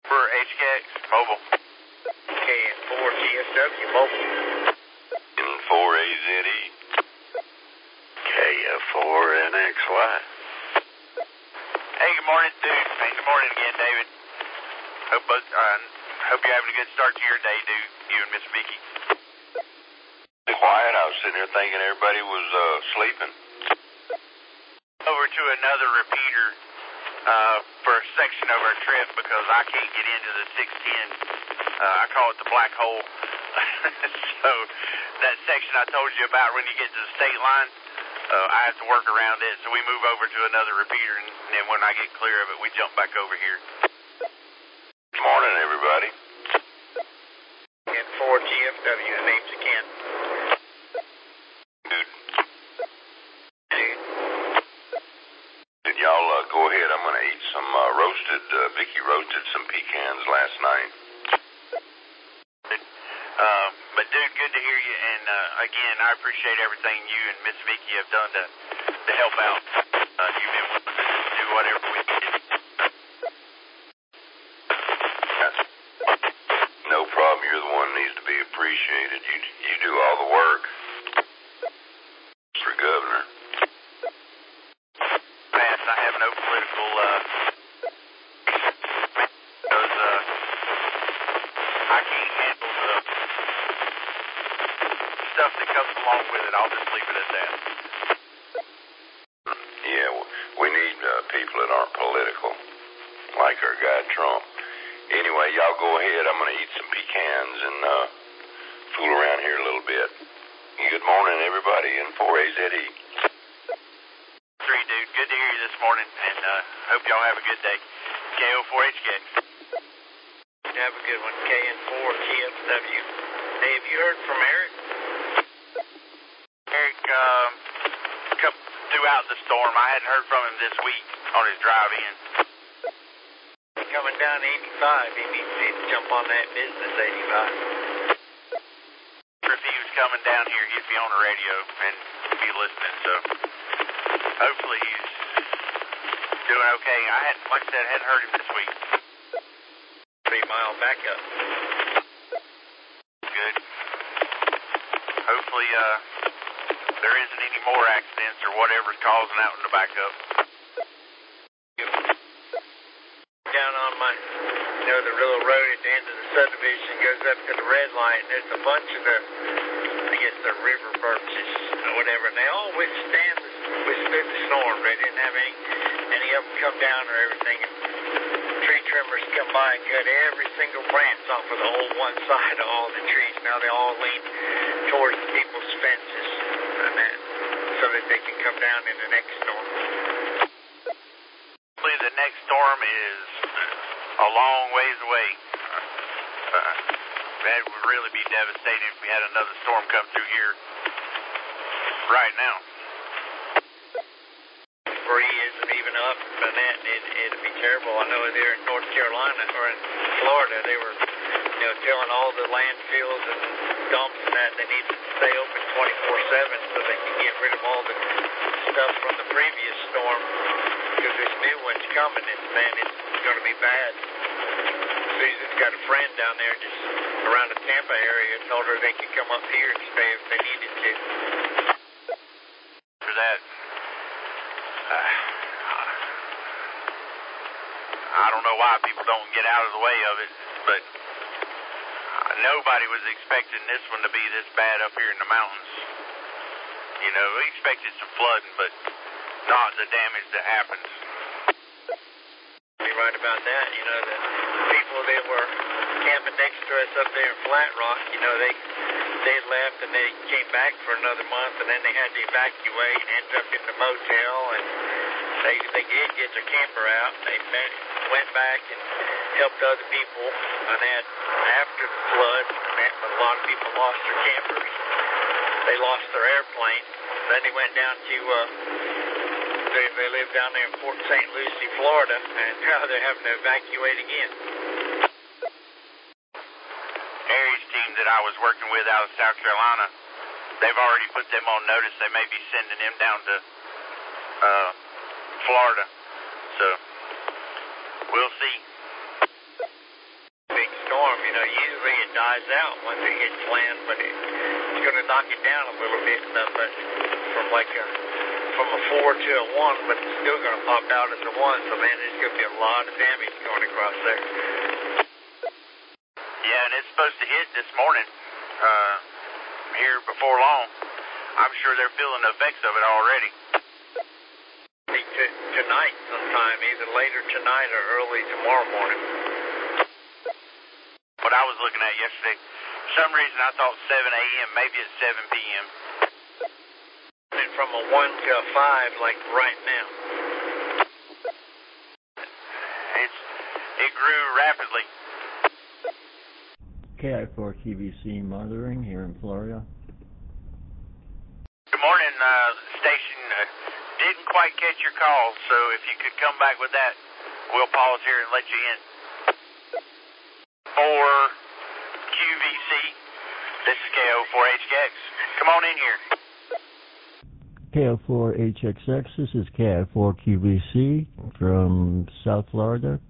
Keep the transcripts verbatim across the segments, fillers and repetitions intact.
For H K X Mobile. K N four T S W Mobile. N four A Z E. K F four N X Y. Hey, good morning, dude. Hey, good morning again, David. Hope both, uh, hope you're having a good start to your day, dude. You and Miss Vicky. Quiet. I was sitting here thinking everybody was uh, sleeping. Over to another repeater uh, for a section of our trip because I can't get into the six ten. Uh, I call it the black hole. So that section I told you about when you get to the state line, uh, I have to work around it. So we move over to another repeater, and then when I get clear of it, we jump back over here. Good morning, everybody. N four G F W, the name's Ken. Dude. Dude. Did y'all uh, go ahead? I'm going to eat some uh, roasted, uh, Vicky roasted some pecans last night. Uh, but dude, good to hear you, and uh, again, I appreciate everything you and Miss Vicky have done to, to help out. Uh, you've been willing to do whatever we needed. No problem. You're the one who needs to be appreciated. You you do all the work for governor. Fast, I have no political, uh, because, uh, I can't handle the stuff that comes along with it. I'll just leave it at that. Yeah, we need uh, people that aren't political, like our guy Trump. Anyway, y'all go ahead. I'm going to eat some pecans and uh, fool around here a little bit. Good morning, everybody, in four A Z E. Three, dude. Good to hear you this morning, and uh, hope y'all have a good day. K O four H K. Have a good one. K N four T S W. Hey, have you heard from Eric? Eric, um, come throughout the storm. I hadn't heard from him this week on his drive in. Coming down eighty-five. He needs to jump on that business eighty-five. If he was coming down here, he'd be on the radio and be listening, so hopefully he's doing okay. I had, like I said, I hadn't heard him this week. Three mile backup. Good. Hopefully, uh, there isn't any more accidents or whatever's causing out in the backup. Down on my, you know, the little road at the end of the subdivision goes up to the red light, and there's a bunch of the, I guess the river birches or whatever, and they all withstand the, withstood the storm. They didn't have any, any of them come down or everything. And tree trimmers come by and cut every single branch off of the whole one side of all the trees. Now they all lean towards people's fences and that, so that they can come down in the next storm. The next storm is a long ways away. Uh, that would really be devastating if we had another storm come through here right now. Debris isn't even up and that, it, it'd be terrible. I know there in North Carolina or in Florida, they were, you know, telling all the landfills and dumps and that they need to stay open twenty-four seven so they can get rid of all the stuff from the previous storm. Because this new one's coming, and man, it's going to be bad. Susan's got a friend down there just around the Tampa area, told her they could come up here and stay if they needed to. For that, uh, I don't know why people don't get out of the way of it, but nobody was expecting this one to be this bad up here in the mountains. You know, we expected some flooding, but not the damage that happens. You're right about that. You know, the people that were camping next to us up there in Flat Rock, you know, they they left and they came back for another month, and then they had to evacuate and ended up in the motel, and they they did get their camper out. They met, went back and helped other people, and then after the flood, that, but a lot of people lost their campers. They lost their airplane. Then they went down to, uh, they, they live down there in Port Saint Lucie, Florida, and now they're having to evacuate again. Harry's team that I was working with out of South Carolina, they've already put them on notice. They may be sending them down to uh, Florida. So, we'll see. storm. You know, usually it dies out once it hits land, but it, it's going to knock it down a little bit, uh, but from like a from a four to a one, but it's still going to pop out as a one. So man, there's going to be a lot of damage going across there. Yeah, and it's supposed to hit this morning. Uh, here before long. I'm sure they're feeling the effects of it already. Tonight sometime, either later tonight or early tomorrow morning. What I was looking at yesterday, for some reason I thought seven a.m., maybe it's seven p.m. Went from a one to a five, like right now. It's, it grew rapidly. K I four Q V C monitoring here in Florida. Good morning, uh, station. Uh, didn't quite catch your call, so if you could come back with that, we'll pause here and let you in. For Q V C, this is K O four H X. Come on in here. K O four H X X, this is K I four Q V C from South Florida.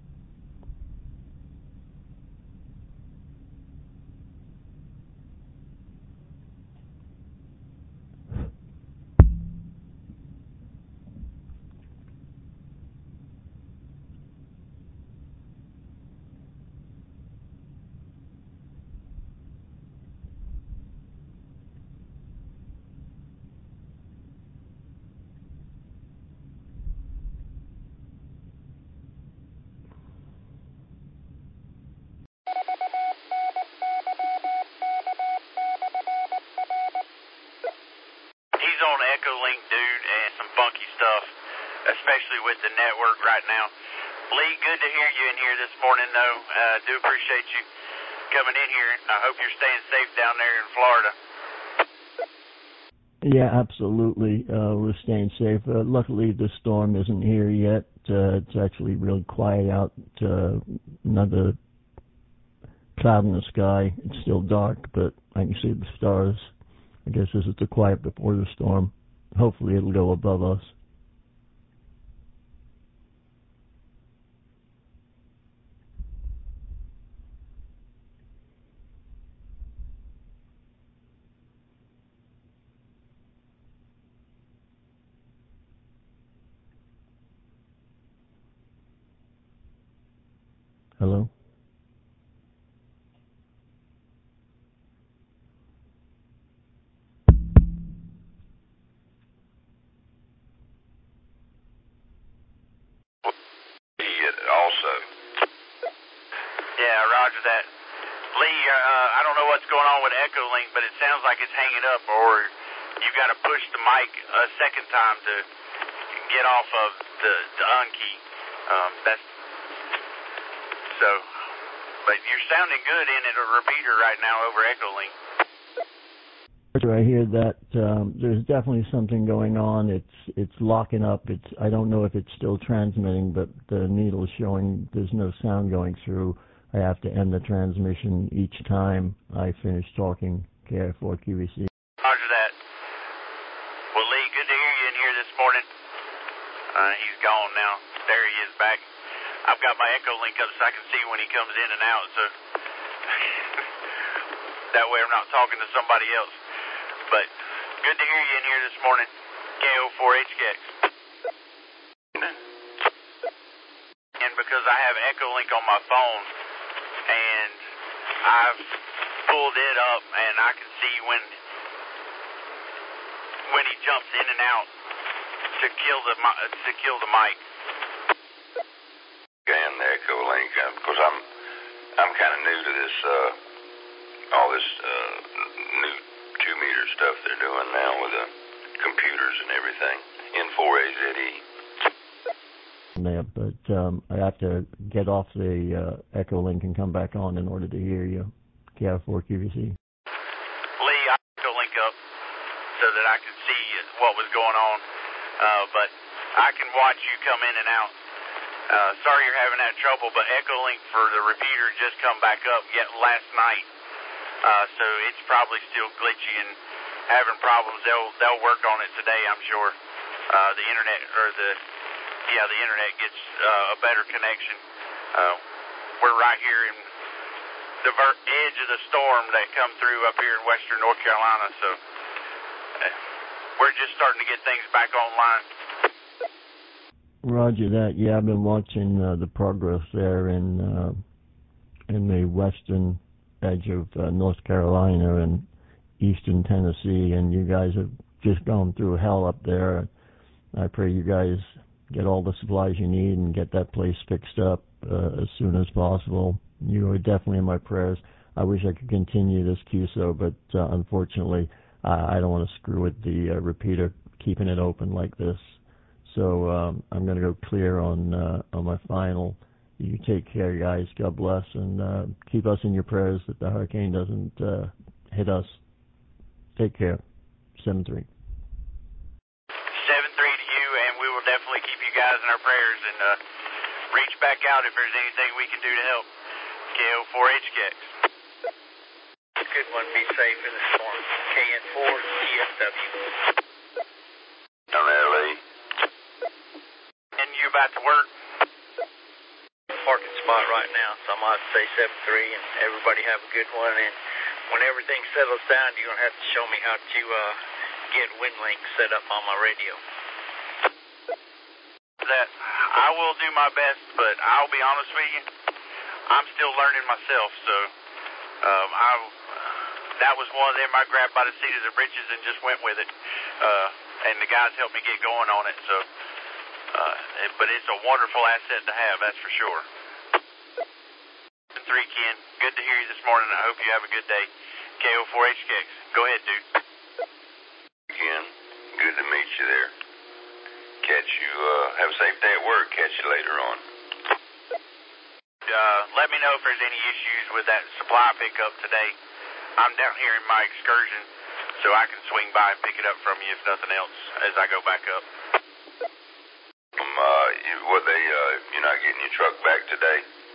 Echolink, dude, and some funky stuff, especially with the network right now. Lee, good to hear you in here this morning, though. Uh, do appreciate you coming in here. I hope you're staying safe down there in Florida. Yeah, absolutely. Uh, we're staying safe. Uh, luckily, the storm isn't here yet. Uh, it's actually really quiet out. Uh, another cloud in the sky. It's still dark, but I can see the stars. I guess this is the quiet before the storm. Hopefully it'll go above us. Hello? Yeah, roger that. Lee, uh, I don't know what's going on with Echolink, but it sounds like it's hanging up, or you've got to push the mic a second time to get off of the, the unkey. Um, that's so, but you're sounding good in it, a repeater right now over Echolink. I hear that um, there's definitely something going on. It's it's locking up. It's I don't know if it's still transmitting, but the needle is showing there's no sound going through. I have to end the transmission each time I finish talking. K I four Q V C. Roger that. Well, Lee, good to hear you in here this morning. Uh, he's gone now. There he is back. I've got my Echolink up so I can see when he comes in and out, so that way I'm not talking to somebody else. But good to hear you in here this morning. K O four H X. And because I have Echolink on my phone, and I've pulled it up, and I can see when when he jumps in and out to kill the to kill the mic. And the Echolink, because I'm I'm kind of new to this, uh, all this uh, new two meter stuff they're doing now with the computers and everything. N four A Z E. Yeah, but um, I have to get off the uh, Echolink and come back on in order to hear you. K I four Q V C. Lee, I have to link up so that I can see what was going on, uh, but I can watch you come in and out. Uh, sorry you're having that trouble, but Echolink for the repeater just come back up yet last night, uh, so it's probably still glitchy and having problems. They'll they'll work on it today, I'm sure. Uh, the internet or the yeah the internet gets uh, a better connection. Uh, we're right here in the ver- edge of the storm that come through up here in western North Carolina. So uh, we're just starting to get things back online. Roger that. Yeah, I've been watching uh, the progress there in uh, in the western edge of uh, North Carolina and eastern Tennessee, and you guys have just gone through hell up there. I pray you guys get all the supplies you need and get that place fixed up uh, as soon as possible. You are definitely in my prayers. I wish I could continue this Q S O, but uh, unfortunately, uh, I don't want to screw with the uh, repeater keeping it open like this. So um, I'm going to go clear on uh, on my final. You take care, guys. God bless, and uh, keep us in your prayers that the hurricane doesn't uh, hit us. Take care. seven three. seven three to you, and we will definitely keep you guys in our prayers and uh, reach back out if there's anything we can do to help. K O four H K X. Good one. Be safe in the storm. K N four T S W. Down there, Lee. And you about to work? Parking spot right now, so I might say seven three, and everybody have a good one. And when everything settles down, you're going to have to show me how to uh, get WinLink set up on my radio. That I will do my best, but I'll be honest with you, I'm still learning myself. So um, I that was one of them I grabbed by the seat of the britches and just went with it. Uh, and the guys helped me get going on it. So, uh, it, but it's a wonderful asset to have, that's for sure. Three, Ken. Good to hear you this morning. I hope you have a good day. K O four H K X. Go ahead, dude. Ken, good to meet you there. Catch you, uh, have a safe day at work. Catch you later on. Uh, let me know if there's any issues with that supply pickup today. I'm down here in my excursion, so I can swing by and pick it up from you if nothing else as I go back up. Um, uh, you, what they, uh, you're not getting your truck back today?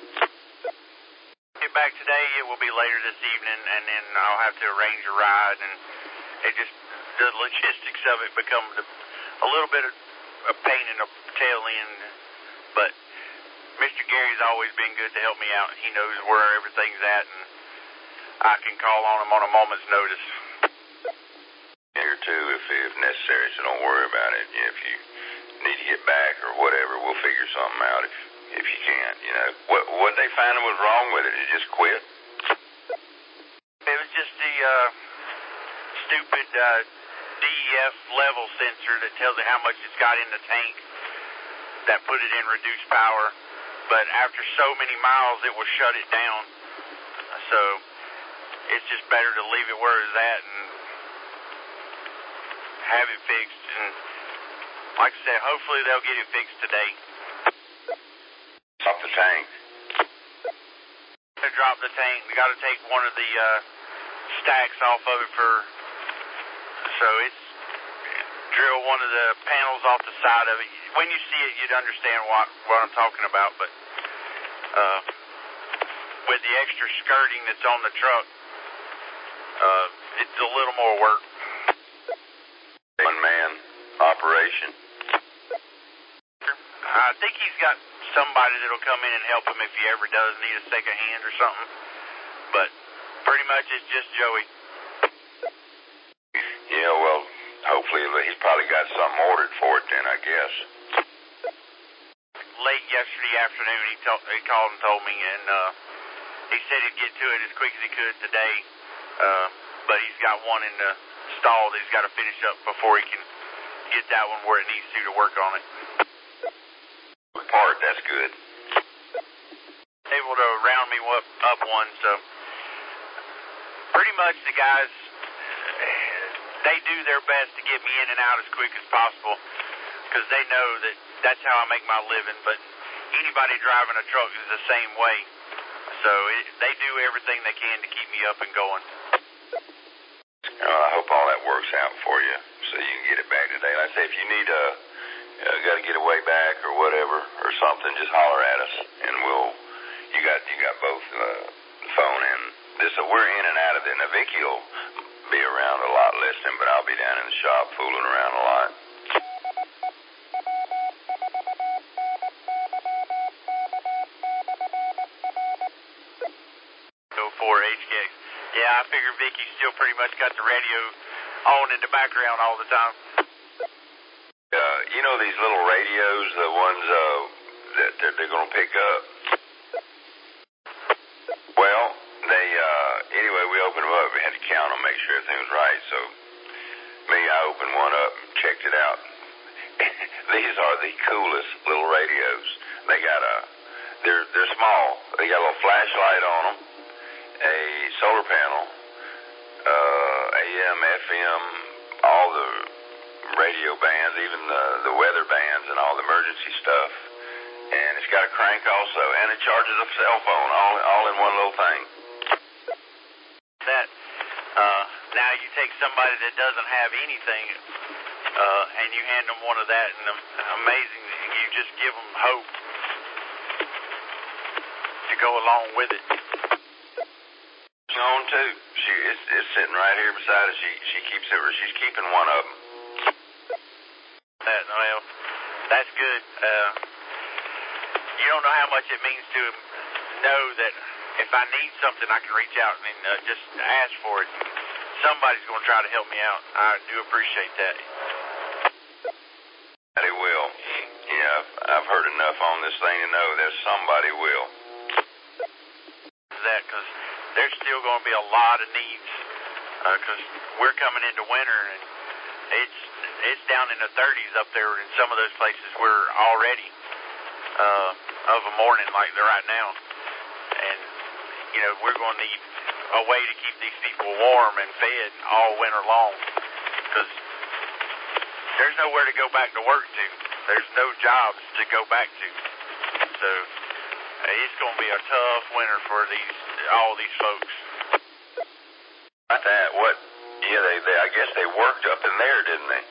Get back today, it will be later this evening, and then I'll have to arrange a ride, and it just, the logistics of it becomes a, a little bit of a pain in the tail end, but Mister Gary's always been good to help me out. He knows where everything's at, and I can call on him on a moment's notice. Here too, if, if necessary, so don't worry about it. If you need to get back or whatever, we'll figure something out if if you can't, you know. What what they found was wrong with it? It just quit? It was just the uh, stupid uh, D E F level sensor that tells it how much it's got in the tank that put it in reduced power. But after so many miles, it will shut it down. So it's just better to leave it where it's at and have it fixed. And like I said, hopefully they'll get it fixed today. Drop the tank. To drop the tank, we got to take one of the uh, stacks off of it for. So it's drill one of the panels off the side of it. When you see it, you'd understand what what I'm talking about. But uh, with the extra skirting that's on the truck, uh, it's a little more work. One man operation. I think he's got somebody that'll come in and help him if he ever does need a second hand or something. But pretty much it's just Joey. Yeah, well, hopefully he's probably got something ordered for it then, I guess. Late yesterday afternoon, he, told, he called and told me, and uh, he said he'd get to it as quick as he could today. Uh, but he's got one in the stall that he's got to finish up before he can get that one where it needs to to work on it. Part, that's good. Able to round me up, up one, so pretty much the guys, they do their best to get me in and out as quick as possible because they know that that's how I make my living. But anybody driving a truck is the same way, so it, they do everything they can to keep me up and going. Well, I hope all that works out for you so you can get it back today. Like I say, if you need a Uh, got to get away back or whatever or something, just holler at us and we'll. You got you got both uh, the phone and this. Uh, we're in and out of it. Now Vicky will be around a lot listening, but I'll be down in the shop fooling around a lot. Go four H K X. Yeah, I figure Vicky's still pretty much got the radio on in the background all the time. Uh, you know these little radios, the ones uh, that, that they're going to pick up? Well, they, uh, anyway, we opened them up. We had to count them, make sure everything was right. So, me, I opened one up and checked it out. These are the coolest little radios. They got a, they're, they're small. They got a little flashlight on them, a solar panel, uh, A M, F M, all the radio bands, even the, the weather bands and all the emergency stuff. And it's got a crank also, and it charges a cell phone, all, all in one little thing. That, uh, now you take somebody that doesn't have anything, uh, and you hand them one of that, and amazing, you just give them hope to go along with it. She's on too. She is it's sitting right here beside us. She she keeps it. She's keeping one of them. That, well, that's good. Uh, you don't know how much it means to know that if I need something, I can reach out and uh, just ask for it. Somebody's going to try to help me out. I do appreciate that. They will. Yeah, I've, I've heard enough on this thing to know that somebody will. That because there's still going to be a lot of needs because uh, we're coming into winter and it's it's down in the thirties up there in some of those places we're already uh, of a morning like they're right now, and you know we're going to need a way to keep these people warm and fed all winter long because there's nowhere to go back to work to. There's no jobs to go back to, so it's going to be a tough winter for these all these folks. About that, what? Yeah, they, they I guess they worked up in there, didn't they?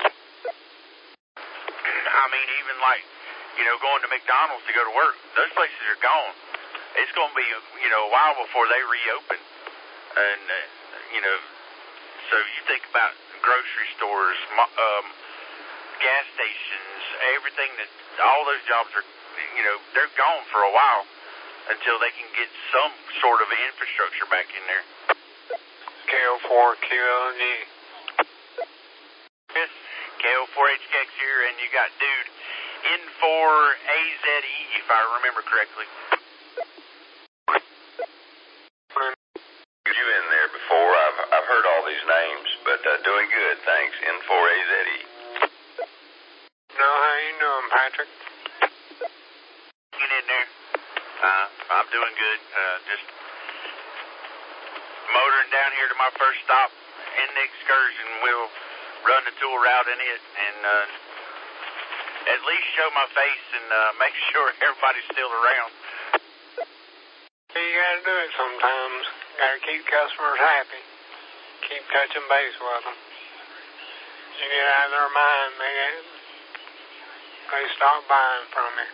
I mean, even like, you know, going to McDonald's to go to work, those places are gone. It's going to be, you know, a while before they reopen. And, uh, you know, so you think about grocery stores, um, gas stations, everything that, all those jobs are, you know, they're gone for a while until they can get some sort of infrastructure back in there. K O four Q L G. Yes, K O four H K X here, and you got dude N four A Z E, if I remember correctly. You in there before? I've I've heard all these names, but uh, doing good, thanks. N four A Z E. No, how you doing, Patrick? Get in there. Uh, I'm doing good. Uh, just motoring down here to my first stop in the excursion. We'll run the tool route in it and uh, at least show my face and uh, make sure everybody's still around. You gotta do it sometimes. Gotta keep customers happy. Keep touching base with them. You get out of their mind, they, they stop buying from you.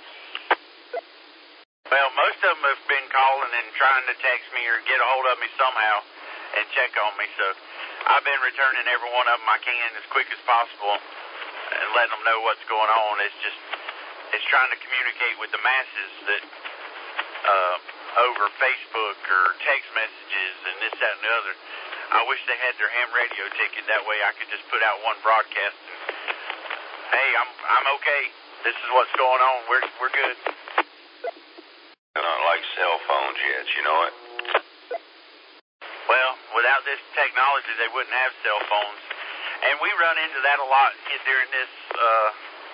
Well, most of them have been calling and trying to text me or get a hold of me somehow and check on me, so I've been returning every one of them I can as quick as possible and letting them know what's going on. It's just, it's trying to communicate with the masses that, uh, over Facebook or text messages and this, that, and the other. I wish they had their ham radio ticket. That way I could just put out one broadcast and, hey, I'm I'm okay. This is what's going on. We're we're good. They're not like cell phones yet, you know it? Well, without this technology, they wouldn't have cell phones. And we run into that a lot during this uh,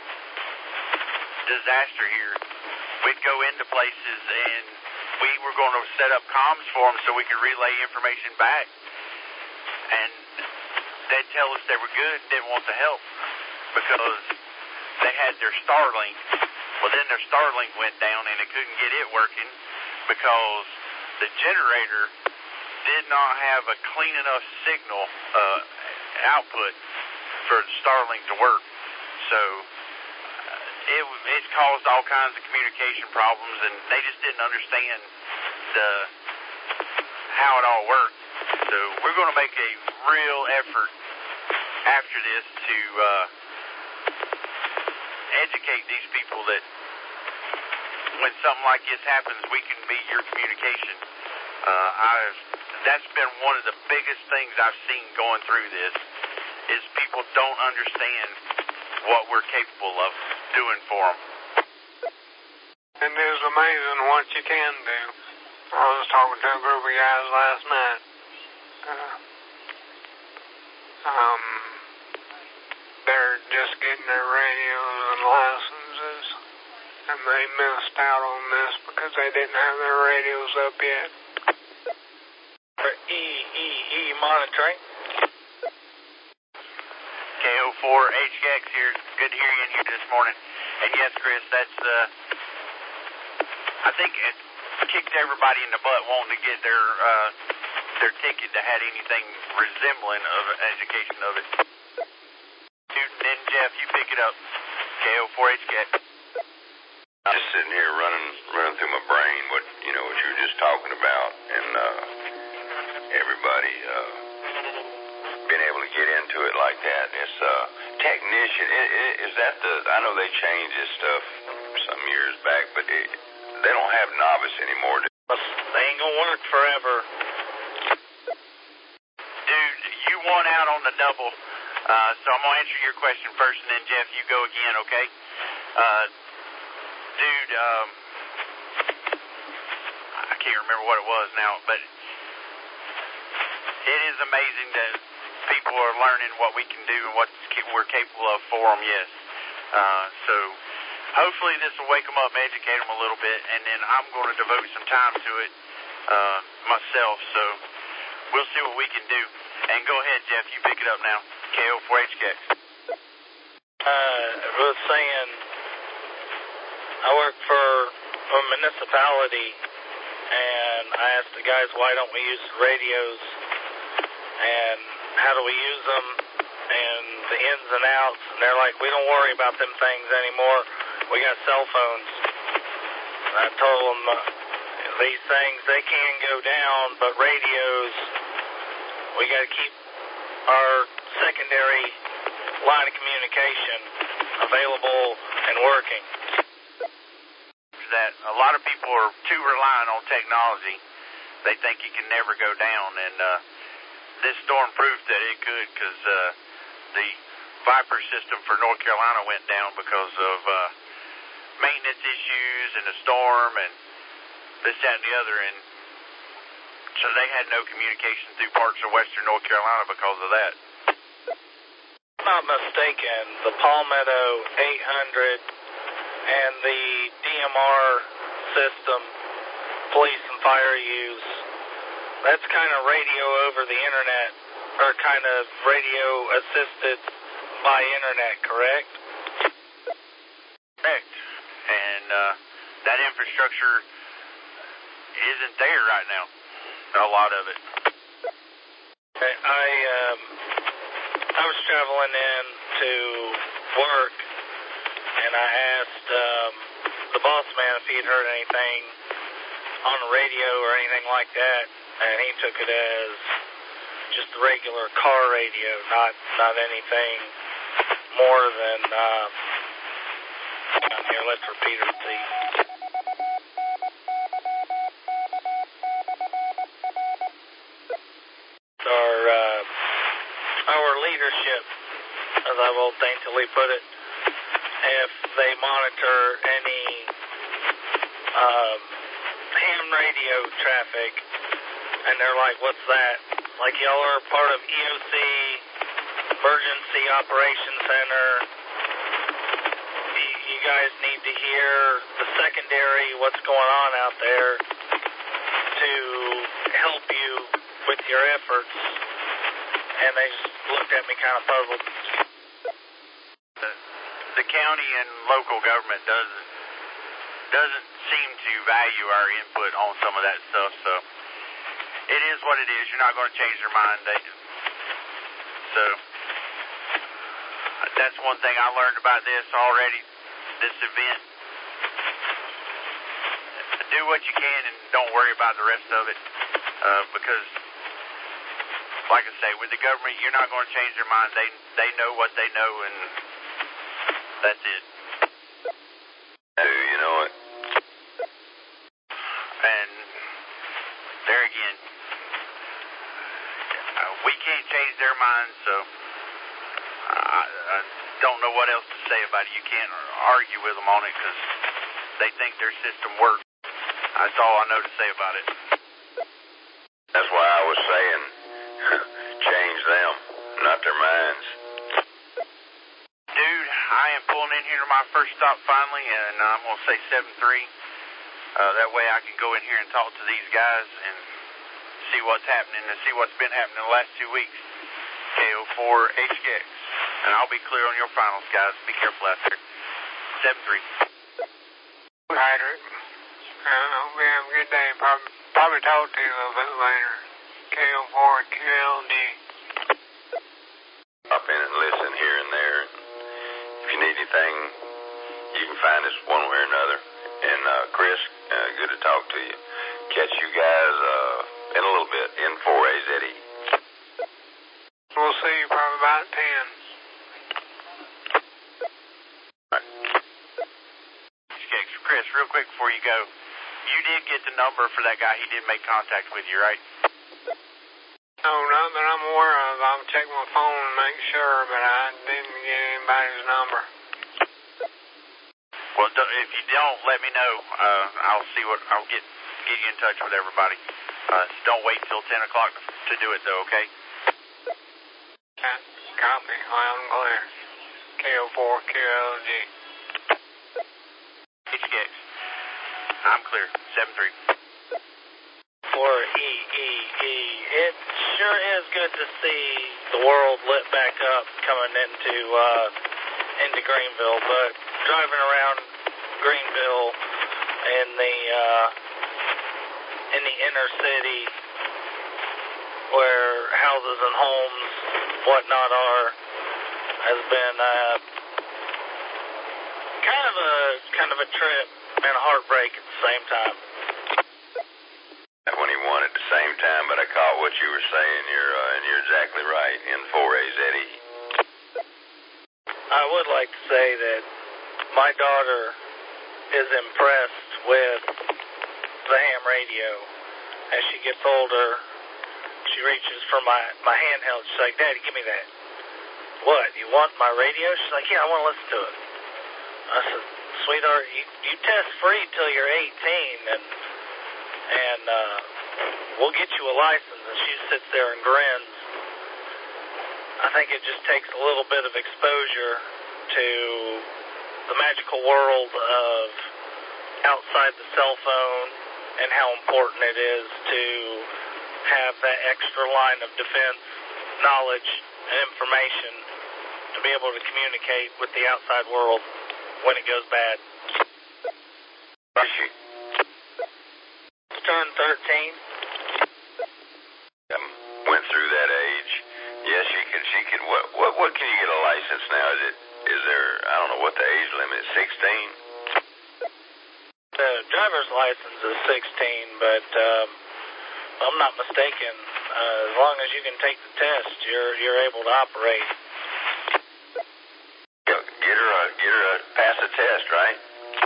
disaster here. We'd go into places and we were going to set up comms for them so we could relay information back. And they'd tell us they were good, didn't want the help because they had their Starlink. Well, then their Starlink went down and they couldn't get it working because the generator did not have a clean enough signal uh, output for the Starlink to work. So uh, it it caused all kinds of communication problems, and they just didn't understand the how it all worked. So we're going to make a real effort after this to uh, educate these people that when something like this happens, we can be your communication. Uh, I've, that's been one of the biggest things I've seen going through this, is people don't understand what we're capable of doing for them. It is amazing what you can do. I was talking to a group of guys last night. Uh, um, they're just getting their radios and licenses, and they missed out on this because they didn't have their radios up yet. For E E E monitoring. K O four H X here. Good to hear you in here this morning. And yes, Chris, that's, uh, I think it kicked everybody in the butt wanting to get their, uh, their ticket that had anything resembling of education of it. Dude, then Jeff, you pick it up. K O four H X. Just sitting here running, running through my brain what, you know, what you were just talking about, and, uh, everybody, uh, being able to get into it like that. It's, uh, technician, is, is that the, I know they changed this stuff some years back, but it, they don't have novice anymore. They ain't gonna work forever. Dude, you won out on the double, uh, so I'm gonna answer your question first, and then Jeff, you go again, okay? Uh, dude, um, I can't remember what it was now, but it is amazing that people are learning what we can do and what we're capable of for them, yes. Uh, so hopefully this will wake them up and educate them a little bit, and then I'm going to devote some time to it uh, myself, so we'll see what we can do. And go ahead, Jeff, you pick it up now. K O four H X. Uh, I was saying, I work for a municipality, and I asked the guys, why don't we use radios, and how do we use them, and the ins and outs, and they're like, we don't worry about them things anymore, we got cell phones. And I told them, uh, these things, they can go down, but radios, we got to keep our secondary line of communication available and working. That a lot of people are too reliant on technology. They think it can never go down, and uh, this storm proved that it could, because uh, the Viper system for North Carolina went down because of uh, maintenance issues and the storm and this, that, and the other, and so they had no communication through parts of western North Carolina because of that. If I'm not mistaken, the Palmetto eight hundred and the D M R system police and fire use, that's kind of radio over the internet, or kind of radio assisted by internet, correct? Correct. And uh, that infrastructure isn't there right now, a lot of it. I, um, I was traveling in to work, and I asked um, the boss man if he'd heard anything on the radio or anything like that, and he took it as just the regular car radio, not not anything more than, uh, here, let's repeat it, see. Our, uh, our leadership, as I will daintily put it, if they monitor any um, ham radio traffic, and they're like, what's that? Like, y'all are part of E O C, Emergency Operations Center. You, you guys need to hear the secondary, what's going on out there, to help you with your efforts. And they just looked at me kind of puzzled. The, the county and local government doesn't doesn't seem to value our input on some of that stuff, so it is what it is. You're not going to change their mind. They, so that's one thing I learned about this already, this event. Do what you can and don't worry about the rest of it, uh, because, like I say, with the government, you're not going to change their mind. They they know what they know, and that's it. Do you know it? And there again, changed their minds, so I, I don't know what else to say about it. You can't argue with them on it because they think their system works. That's all I know to say about it. That's why I was saying change them, not their minds. Dude, I am pulling in here to my first stop finally, and I'm going to say seven three. Uh, that way I can go in here and talk to these guys and see what's happening and see what's been happening the last two weeks. K O four H K X. And I'll be clear on your finals, guys. Be careful out there. seven three. Hydrant. I hope you have a good day. Probably, probably talk to you a little bit later. K O four Q L D. Up in and listen here and there. If you need anything, you can find us one way or another. And uh, Chris, uh, good to talk to you. Catch you guys uh, in a little bit in four A Z E. We'll see you probably about ten. Chris, real quick before you go, you did get the number for that guy. He did make contact with you, right? No, not that I'm aware of. I'll check my phone and make sure, but I didn't get anybody's number. Well, if you don't, let me know. Uh, I'll see what I'll get. Get you in touch with everybody. Uh, so don't wait till ten o'clock to do it, though. Okay? Yeah, copy. Loud and clear. K O four Q L G. H K X. I'm clear. seven three. four E E E. It sure is good to see the world lit back up coming into uh, into Greenville, but driving around Greenville in the uh, in the inner city where houses and homes, whatnot are, has been uh, kind of a kind of a trip and a heartbreak at the same time. When he won at the same time, but I caught what you were saying. You're uh, and you're exactly right. In four A Z E. I would like to say that my daughter is impressed with the ham radio. As she gets older, she reaches for my, my handheld. She's like, Daddy, give me that. What, you want my radio? She's like, yeah, I want to listen to it. I said, sweetheart, you, you test free till you're eighteen, and and uh, we'll get you a license. And she sits there and grins. I think it just takes a little bit of exposure to the magical world of outside the cell phone and how important it is to have that extra line of defense, knowledge, and information to be able to communicate with the outside world when it goes bad. She turned thirteen. Um, went through that age. Yes, she could. She could. What? What? What can you get a license now? Is it? Is there? I don't know what the age limit is. Sixteen. The driver's license is sixteen, but um, if I'm not mistaken, uh, as long as you can take the test, you're you're able to operate. Get her a get her a pass a test, right?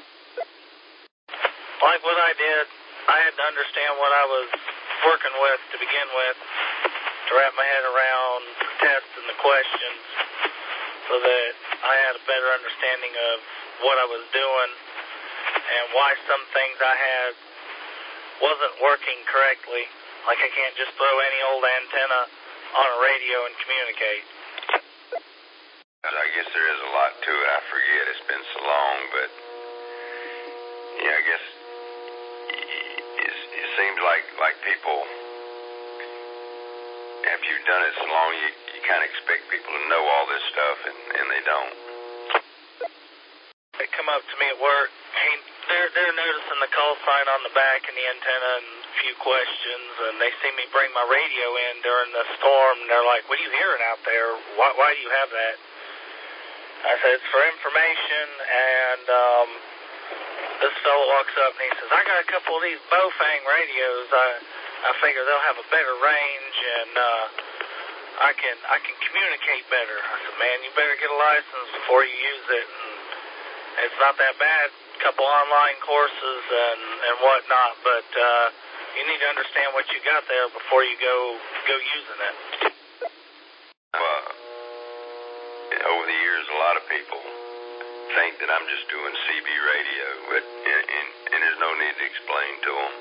Like what I did, I had to understand what I was working with to begin with, to wrap my head around the tests and the questions, so that I had a better understanding of what I was doing and why some things I had wasn't working correctly. Like I can't just throw any old antenna on a radio and communicate. I guess there is a lot to it. I forget. It's been so long, but yeah, I guess it, it seems like like people, after you've done it so long, you, you kind of expect people to know all this stuff, and, and they don't. They come up to me at work. Hey, they're they're noticing the call sign on the back and the antenna and a few questions, and they see me bring my radio in during the storm, and they're like, "What are you hearing out there? Why why do you have that?" I said, "It's for information," and um, this fellow walks up and he says, "I got a couple of these Bofang radios. I I figure they'll have a better range, and uh, I can I can communicate better." I said, "Man, you better get a license before you use it. And it's not that bad. A couple online courses and and whatnot, but uh, you need to understand what you got there before you go go using it." over the years, a lot of people think that I'm just doing C B radio, but and, and, and there's no need to explain to them.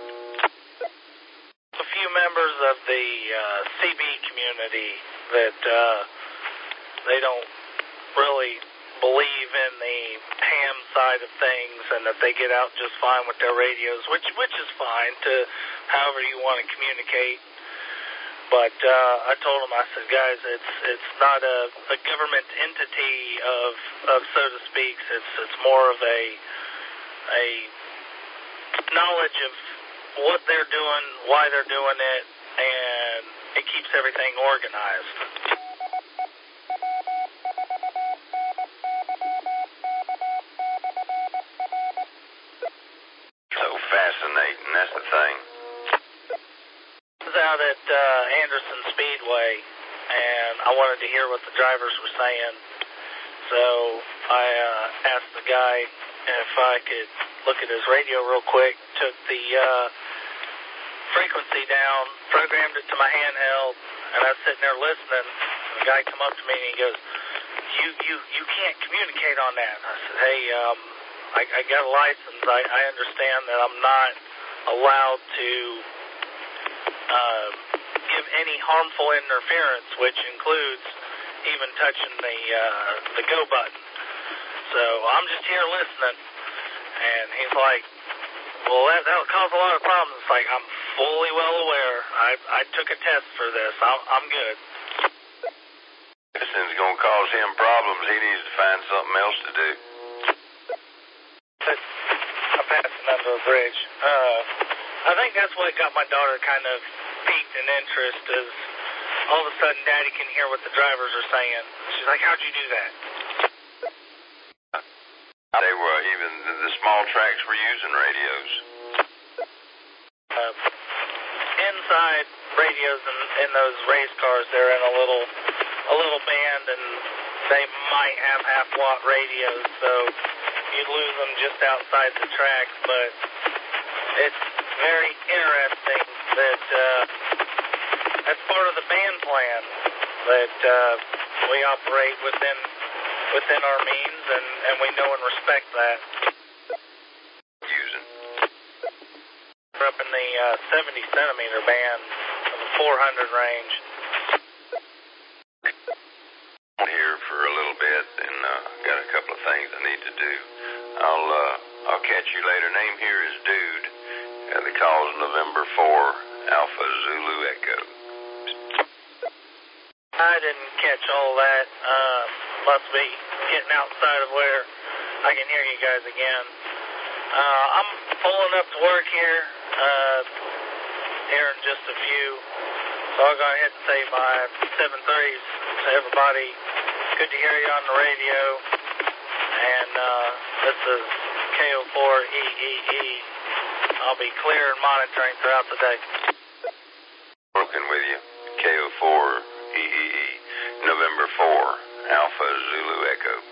A few members of the uh, C B community that uh, they don't really believe in the ham side of things, and that they get out just fine with their radios, which which is fine to however you want to communicate. But uh, I told them, I said, guys, it's it's not a, a government entity of of so to speak. It's it's more of a a knowledge of what they're doing, why they're doing it, and it keeps everything organized. So fascinating, that's the thing. I was out at uh, Anderson Speedway, and I wanted to hear what the drivers were saying. So I uh, asked the guy if I could look at his radio real quick, took the uh, frequency down, programmed it to my handheld, and I was sitting there listening. And the guy come up to me and he goes, you you, you can't communicate on that. I said, hey, um, I, I got a license. I, I understand that I'm not allowed to uh, give any harmful interference, which includes even touching the uh, the go button. So I'm just here listening. And he's like, well, that, that'll cause a lot of problems. It's like, I'm fully well aware. I I took a test for this. I'm, I'm good. This is going to cause him problems. He needs to find something else to do. But I'm passing under a bridge. Uh, I think that's what got my daughter kind of piqued in interest, is all of a sudden Daddy can hear what the drivers are saying. She's like, how'd you do that? They were, even the, the small tracks were using radios. Uh, inside radios in, in those race cars, they're in a little a little band, and they might have half watt radios, so you'd lose them just outside the tracks. But it's very interesting that uh, that's part of the band plan, that uh, we operate within within our means, and, and we know and respect that. Using. We're up in the uh, seventy centimeter band of the four hundred range. I'm here for a little bit, and uh, got a couple of things I need to do. I'll uh, I'll catch you later. Name here is Dude. Uh, the call's November four, Alpha Zulu Echo. I didn't catch all that. Uh, must be getting outside of where I can hear you guys again. Uh, I'm pulling up to work here, uh, here in just a few. So I'll go ahead and say my seven threes to everybody. Good to hear you on the radio. And uh, this is K O four E E E. I'll be clear and monitoring throughout the day. Working with you. K O four E E E. November four, Alpha Zulu Echo.